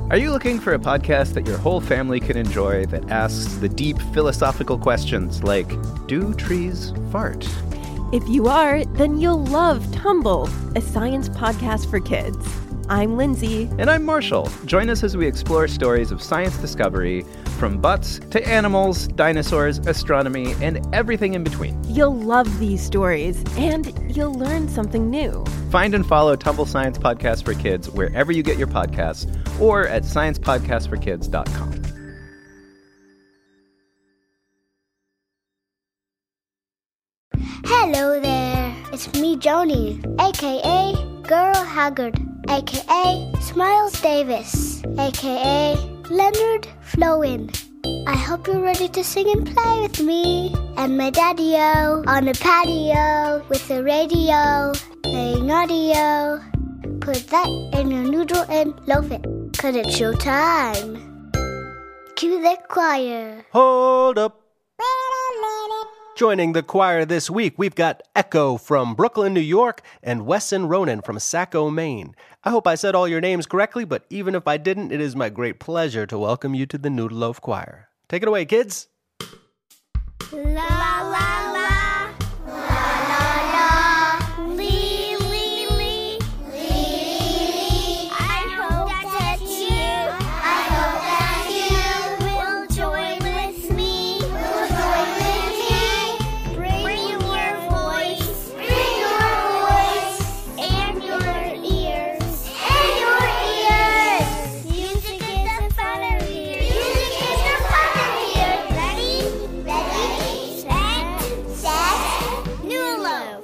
Are you looking for a podcast that your whole family can enjoy that asks the deep philosophical questions like, do trees fart? If you are, then you'll love Tumble, a science podcast for kids. I'm Lindsay. And I'm Marshall. Join us as we explore stories of science discovery, from butts to animals, dinosaurs, astronomy, and everything in between. You'll love these stories, and you'll learn something new. Find and follow Tumble Science Podcast for Kids wherever you get your podcasts, or at sciencepodcastforkids.com. Hello there, it's me, Joni, aka Girl Haggard, aka Smiles Davis, aka Leonard Flowin. I hope you're ready to sing and play with me and my daddy-o on a patio with a radio playing audio. Put that in your noodle and loaf it, 'cause it's showtime. Cue the choir. Hold up. Joining the choir this week, we've got Echo from Brooklyn, New York, and Wesson Ronan from Saco, Maine. I hope I said all your names correctly, but even if I didn't, it is my great pleasure to welcome you to the Noodle Loaf Choir. Take it away, kids. La la la, la la la, lee lee lee, lee. I hope that you will join with me. Bring your voice, and your ears, Music is the fun of here. Ready, set, Noodle Loaf.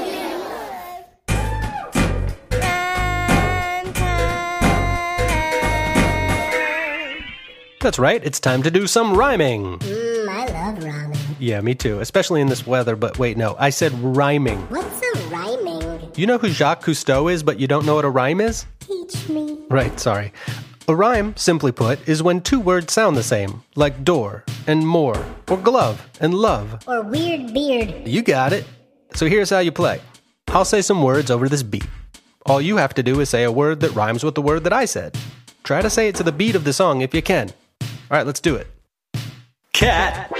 That's right, it's time to do some rhyming. I love ramen. Yeah, me too, especially in this weather, but wait, no, I said rhyming. What's a rhyming? You know who Jacques Cousteau is, but you don't know what a rhyme is? Teach me. Right, sorry. A rhyme, simply put, is when two words sound the same, like door and more, or glove and love. Or weird beard. You got it. So here's how you play. I'll say some words over this beat. All you have to do is say a word that rhymes with the word that I said. Try to say it to the beat of the song if you can. All right, let's do it. Cat.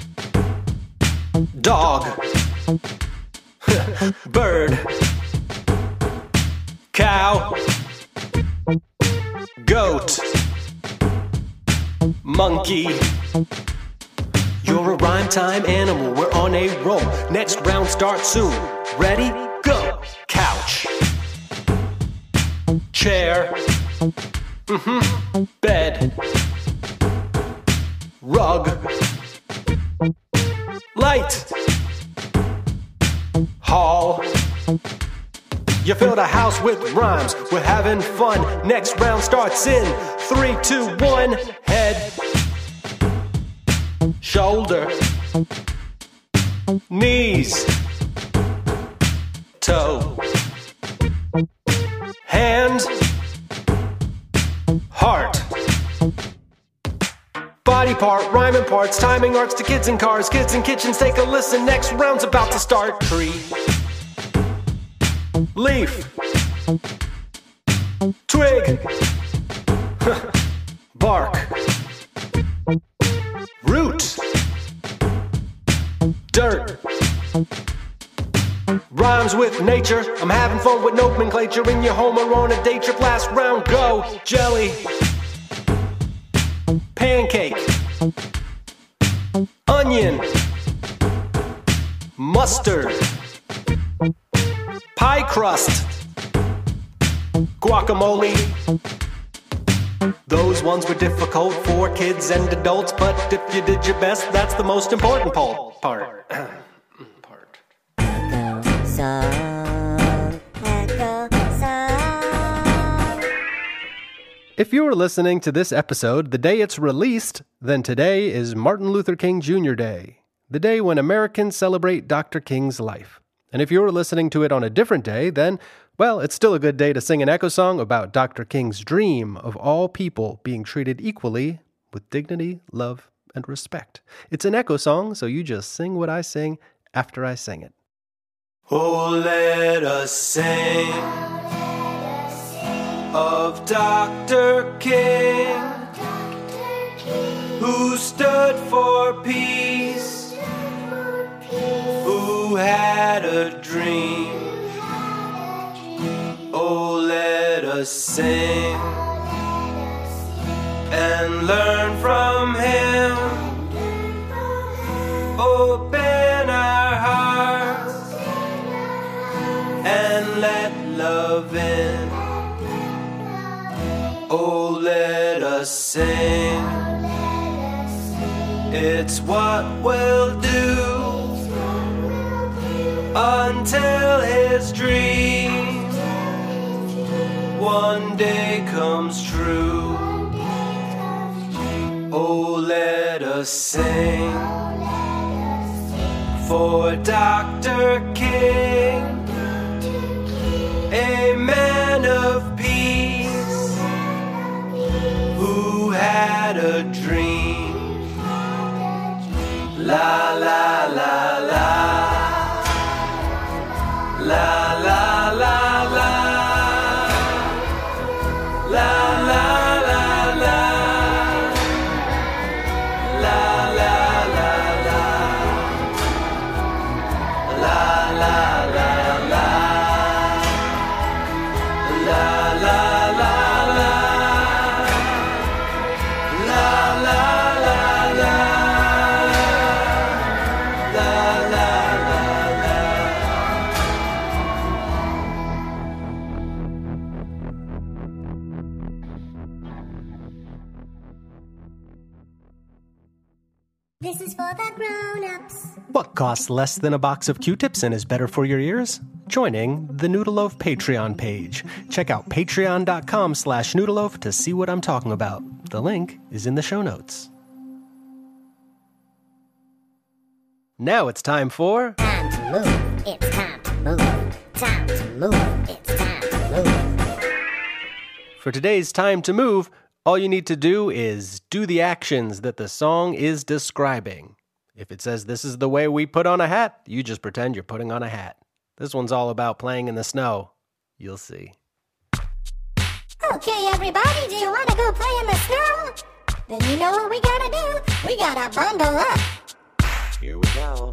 Dog. Bird. Cow. Goat. Monkey. You're a rhyme time animal, we're on a roll. Next round starts soon. Ready? Go! Couch. Chair. Bed. Rug. Light. Hall. You filled a house with rhymes, we're having fun. Next round starts in 3, 2, 1. Head. Shoulder. Knees. Toe. Hand. Heart. Body part, rhyming parts, timing arts to kids in cars, kids in kitchens, take a listen, next round's about to start. Tree. Leaf. Twig. Bark. Root. Dirt. Rhymes with nature. I'm having fun with nomenclature. In your home or on a day trip. Last round, go. Jelly. Pancake. Onion. Mustard. Pie crust. Guacamole. Those ones were difficult for kids and adults, but if you did your best, that's the most important part. Echo song, echo song. If you are listening to this episode the day it's released, then today is Martin Luther King Jr. Day, the day when Americans celebrate Dr. King's life. And if you're listening to it on a different day, then, well, it's still a good day to sing an echo song about Dr. King's dream of all people being treated equally with dignity, love, and respect. It's an echo song, so you just sing what I sing after I sing it. Oh, let us sing. of Dr. King, who stood for peace, who had a dream. Oh, let us sing and learn from him. Open our hearts and let love in. Oh, let us sing. It's what we'll do until his dream one day comes true. Oh, let us sing for Dr. King, a man of peace who had a dream. La la la la, la la la la, la la la la, la la la la, la la la la, la la la la, la la la la. This is for the grown-ups. What costs less than a box of Q-tips and is better for your ears? Joining the Noodleloaf Patreon page. Check out patreon.com/Noodleloaf to see what I'm talking about. The link is in the show notes. Now it's time for... Time to move. It's time to move. Time to move. It's time to move. For today's Time to Move, all you need to do is do the actions that the song is describing. If it says this is the way we put on a hat, you just pretend you're putting on a hat. This one's all about playing in the snow. You'll see. Okay, everybody, do you want to go play in the snow? Then you know what we gotta do. We gotta bundle up. Here we go.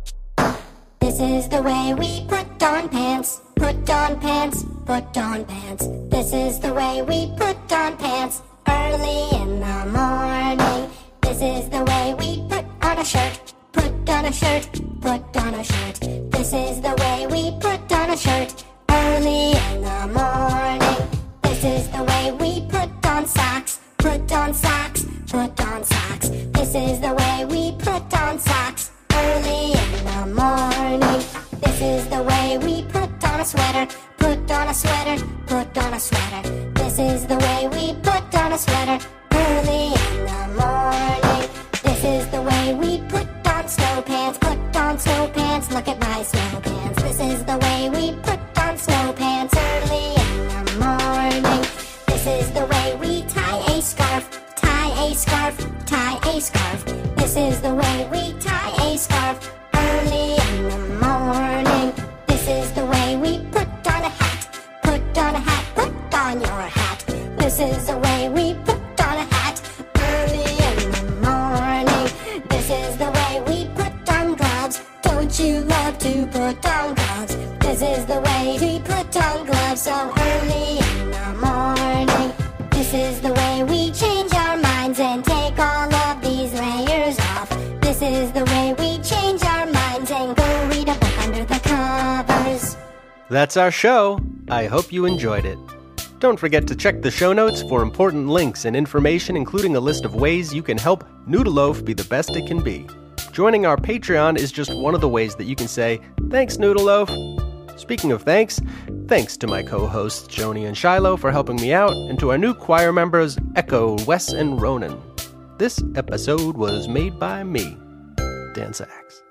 This is the way we put on pants. Put on pants. Put on pants. This is the way we put on pants. Early in the morning. This is the way we put on a shirt. Put on a shirt. Put on a shirt. This is the way we put on a shirt. Early in the morning. This is the way we put on socks. Put on socks. Put on socks. This is the way we put on socks. Early in the morning. This is the way we put on a sweater. Put on a sweater. Put on a sweater. This is the way we put on a sweater. Early in the morning. This is the way we put on snow pants. Put on snow pants. Look at my snow pants. This is the way we put on snow pants. Early in the morning. This is the way we tie a scarf. Tie a scarf. Tie a scarf. This is the way we tie a scarf. Early in the morning. This is the way we put on a hat. Put on a hat. Put on your hat. This is the way we put on a hat. Early in the morning. This is the way we put on gloves. Don't you love to put on gloves? This is the way we put on gloves. So early in the morning. This is the way we change our minds and take all of these layers off. This is the way we change our minds and go read a book under the covers. That's our show. I hope you enjoyed it. Don't forget to check the show notes for important links and information, including a list of ways you can help Noodleloaf be the best it can be. Joining our Patreon is just one of the ways that you can say, thanks, Noodleloaf. Speaking of thanks, thanks to my co-hosts Joni and Shiloh for helping me out, and to our new choir members Echo, Wes, and Ronan. This episode was made by me, Dan Sachs.